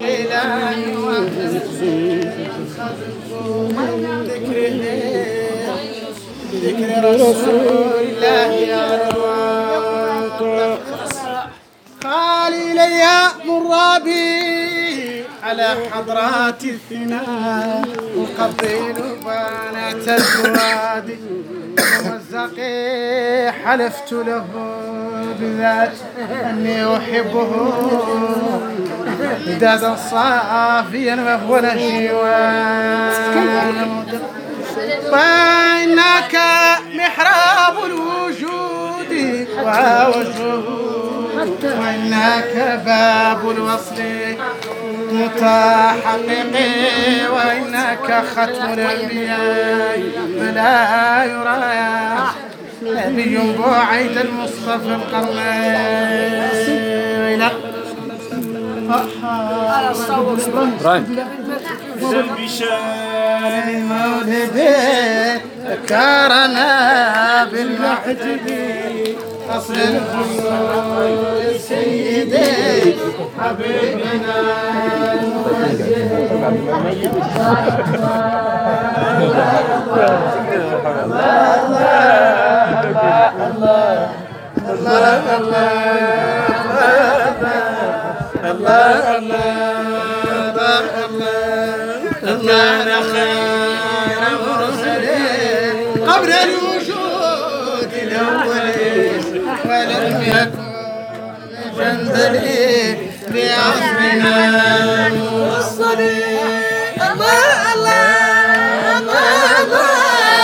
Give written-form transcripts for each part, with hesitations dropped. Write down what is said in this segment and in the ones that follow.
ذكر رسول الله يا رواق خالي ليا مرابي على حضرات الثناء وقبيل بنات الفؤاد ومزقي حلفت له بذات أني أحبه دادا صافيا وهو نشيوان فإنك محراب الوجود ووجهه وإنك باب الوصل متحقق وإنك ختم الأنبياء فلا يرى نبي بعيد المصطفى القرنين بشان المولد ذكرنا بالمحجب أصل الفصول سيدي حبيبنا كان خير مرسلين قبل الوجود الأولين ولم يكن جندلي بعصرنا الموصلين الله الله الله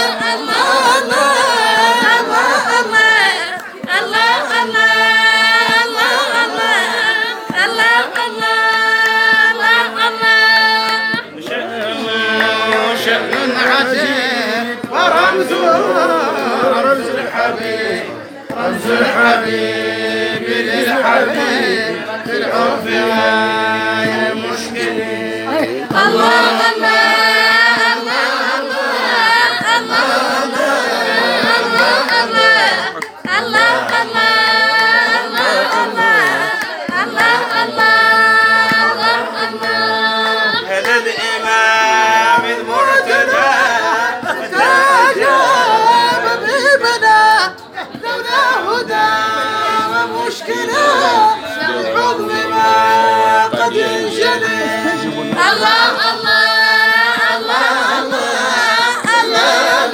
رمز الحبيب رمز الحبيب للحبيب في العرف غاية المشكلين الله هذا الإمام المرتضى الحضن ما قد ينجلي الله الله الله الله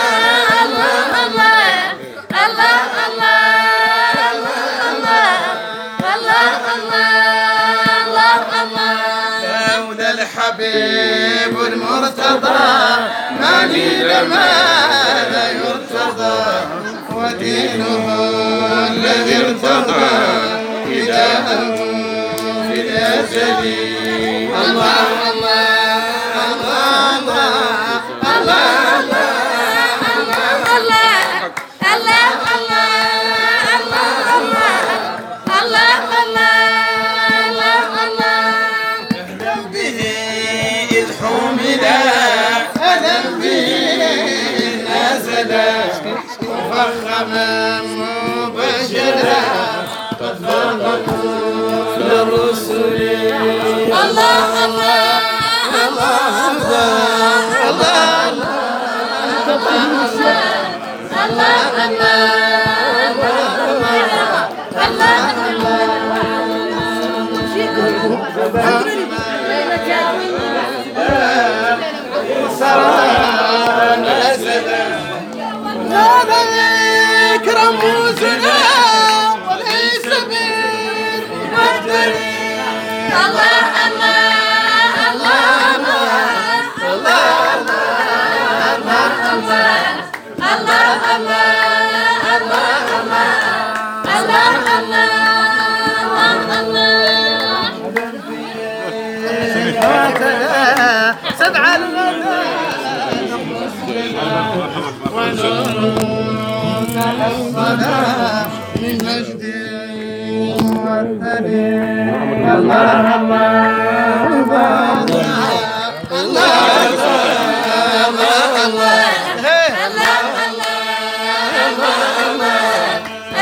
داود الحبيب المرتضى ما لي لماذا يرتضى ودينه الذي ارتضى فداءه في الأزل الله الله الله أهلا به إذ حملا أهلا به نزل مفخما مبجلا قد فرقوا للرسل الله الله رموزنا وليس بالمقدر الله الله سبع الغداء الصلاة من مجد الله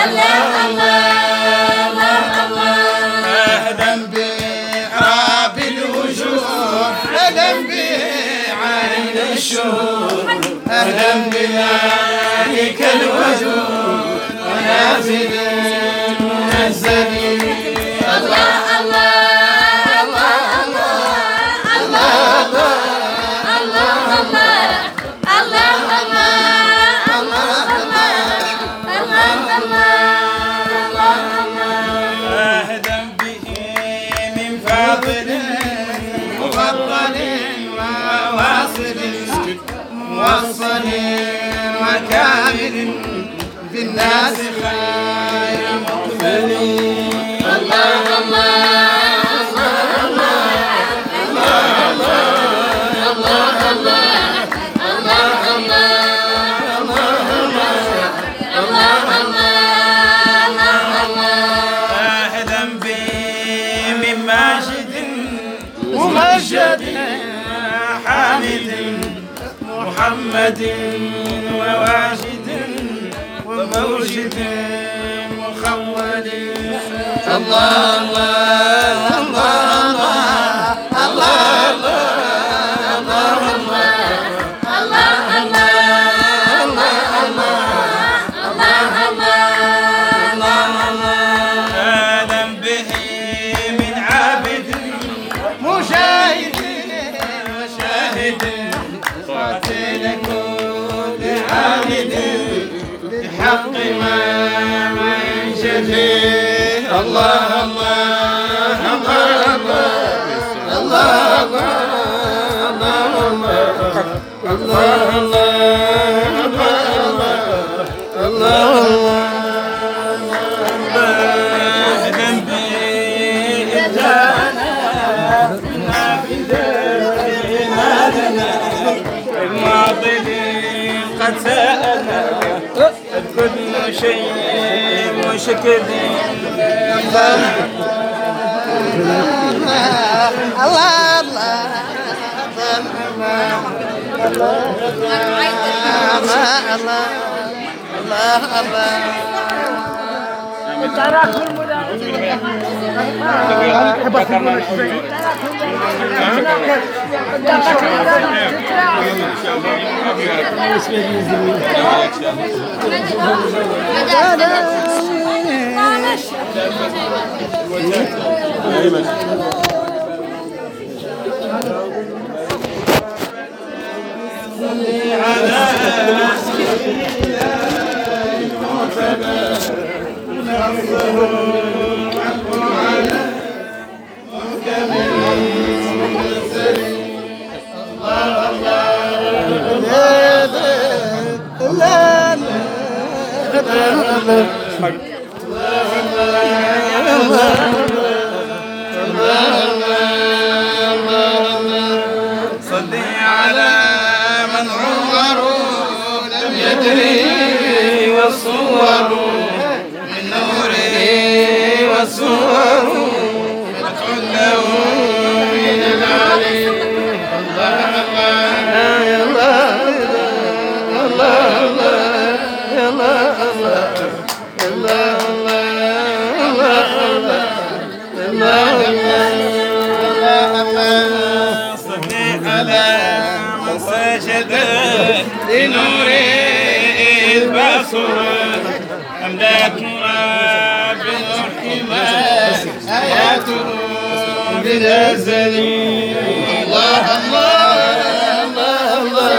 أهلا بعراب الشهور أهلا بمالك الوجود ونافذ منزل الله الله الله الله أهلا به من فاضل مفضل وواصل موصل وكامل في الناس خير مقبل الله ممجد حامد محمد وواجد وموجد مخول الله الله الله بحق ما ينشفي الله الله الله الله قد سألنا كل شيء مشكل الله الله صلي على من عمره لم يدري والصور من نوره والصور مدعو له من العلي الله الله الله الله الله صلي على من سجد لنوره البصر أملاكنا بالرحمن آياته بالأزل الله الله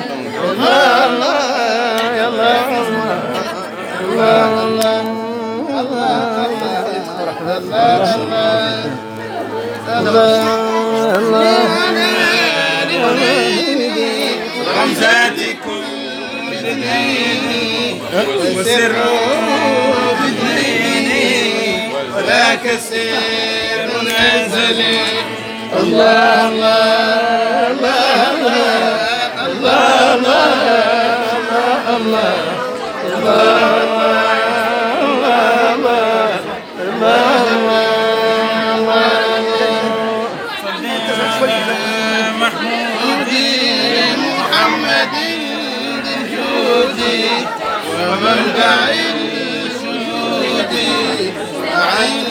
رمزات كل دين وسر في الدين وذاك سر أزل الله الله الله الله ومنبع الشهود عين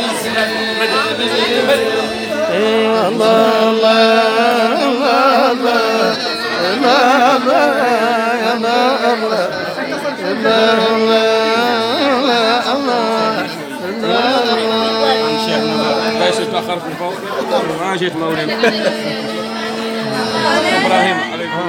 الله الله الله الله تأخر في الفوق ما جيت مولانا إبراهيم عليكم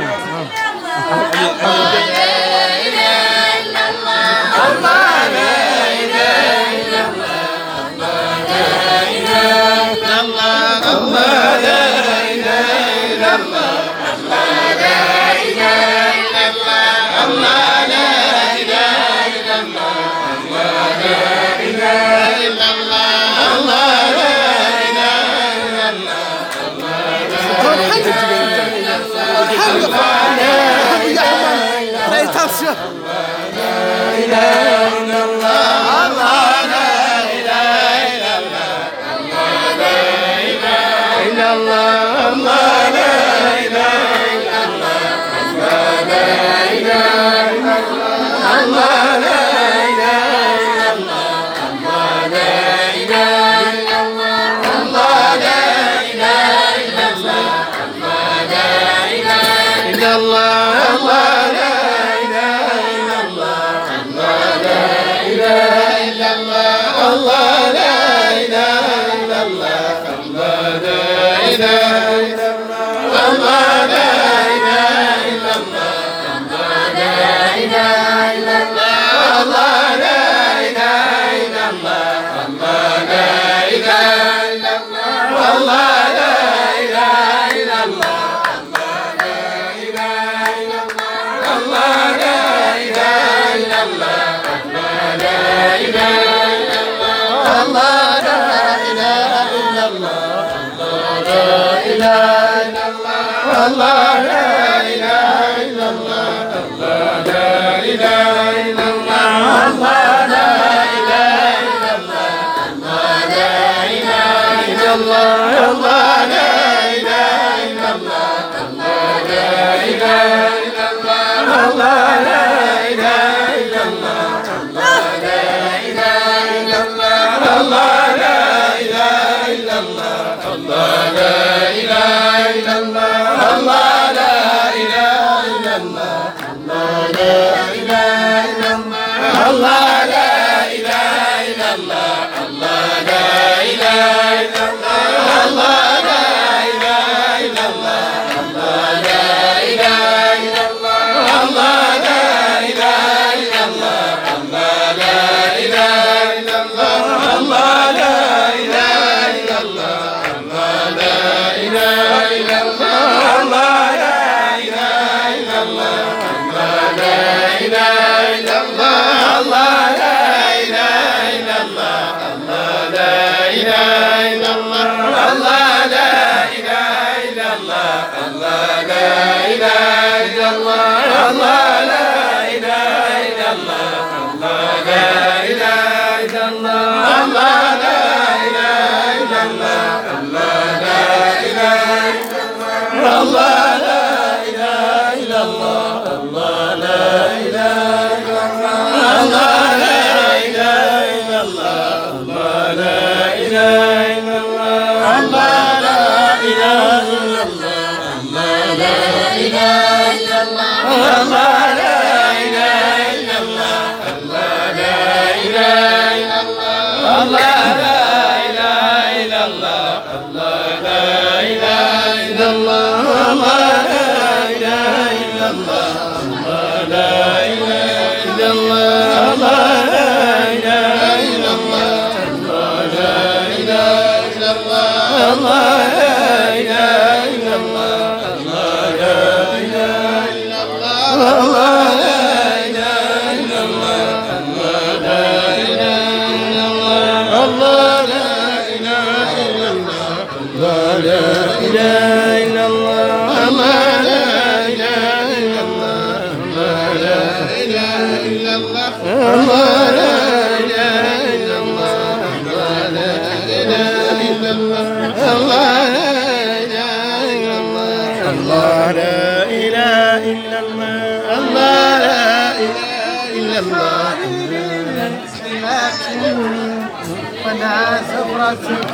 ولا زفرتك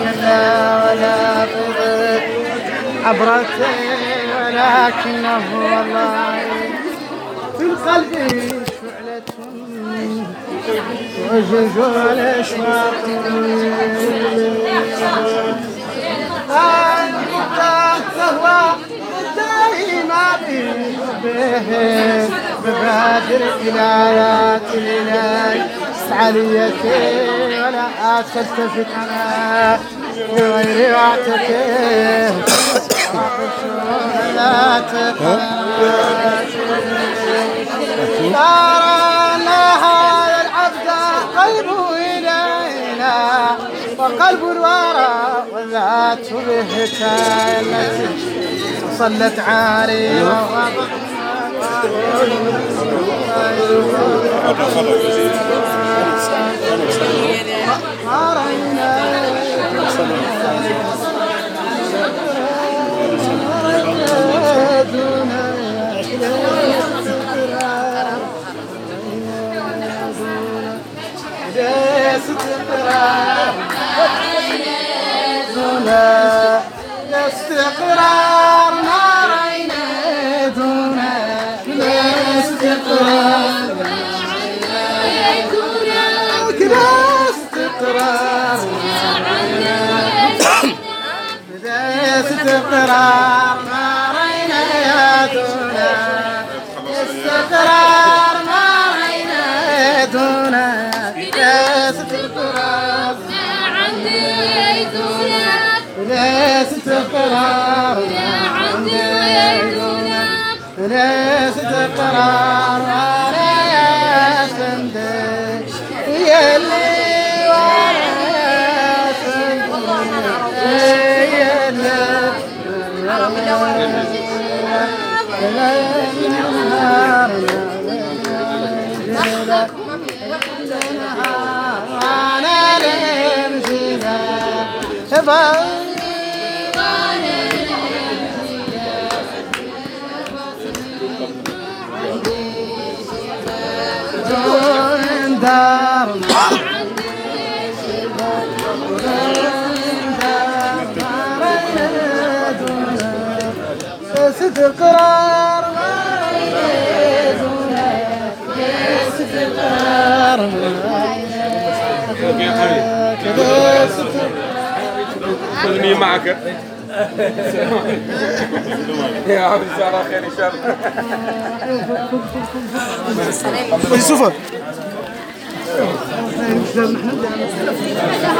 ولا عبرتي ولكنه والله في القلب شعلة وجج الأشواق أنت تهوى دائما به ببادر إلهات الإله عليتي ولا تلتفت على غير واعتكف لا ترى هذا العبد قلبه إلينا وقلب الورى وذات بهتا التي صلت عاري استقرار ما رأينا دون الاستقرار كذا استقرار استقرار ما رأينا دون استقرار ما رأينا دون استقرار لا استقرار لا استقرار ولا سندش يا اللي ولا سندش يا اللي استقرار استقرار كل مين معك يا عبد الزهراء خير ان شاء الله. يوسف